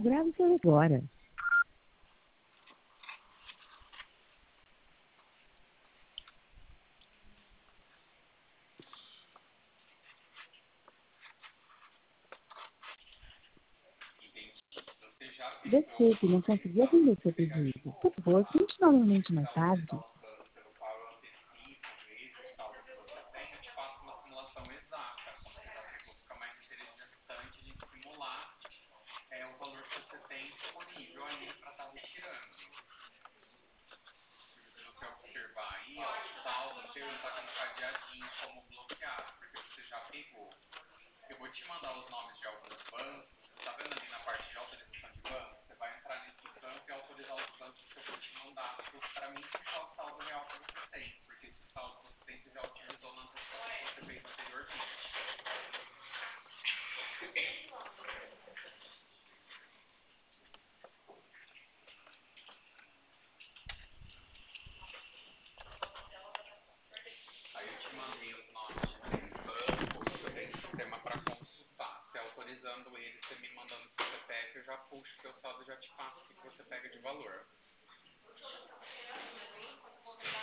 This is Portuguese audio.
grave seu agora. Desculpe, não consegui atender seu pedido. Por favor, tente novamente mais tarde. Autorizando ele, você me mandando o seu CPF, eu já puxo o seu saldo e já te passo o que você pega de valor.